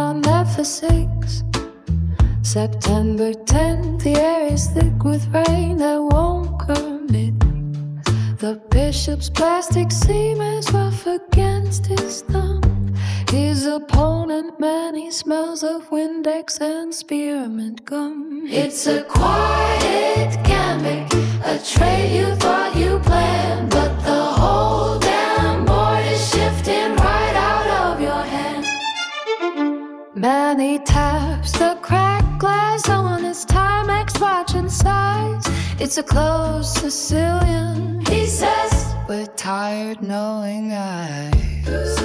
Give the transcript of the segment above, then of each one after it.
on F6. September 10th, the air is thick with rain that won't commit. The bishop's plastic seam is rough against his thumb. His opponent, man, he smells of Windex and spearmint gum. It's a quiet gambit, a trade you thought you planned, but the whole damn board is shifting right out of your hand. Man, he taps the cracked glass on his Timex watch and sighs. It's a closed Sicilian, he says, with tired knowing eyes.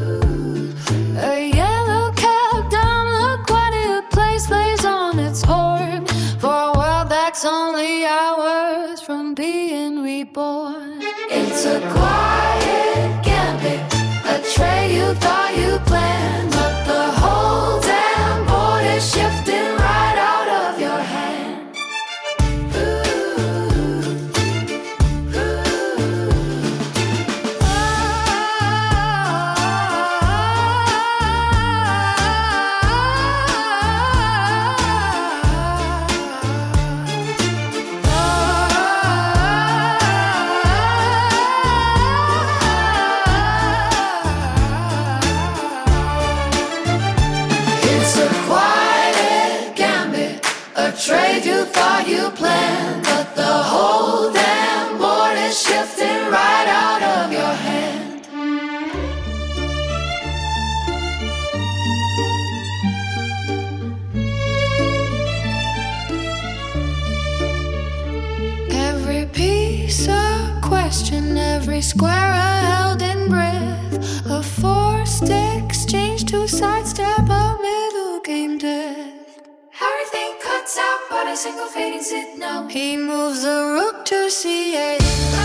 A yellow cab down LaGuardia Place lays on its horn for a world that's only hours from being reborn. It's a quiet gambit, a trade you thought you planned, but the whole damn board is shifting right out of your hand. Trade you thought you planned, but the whole damn board is shifting right out of your hand. Every piece a question, every square held in breath, a forced exchange to sidestep a middle game death. Everything cuts out but a single fading sit now. He moves the rook to C8.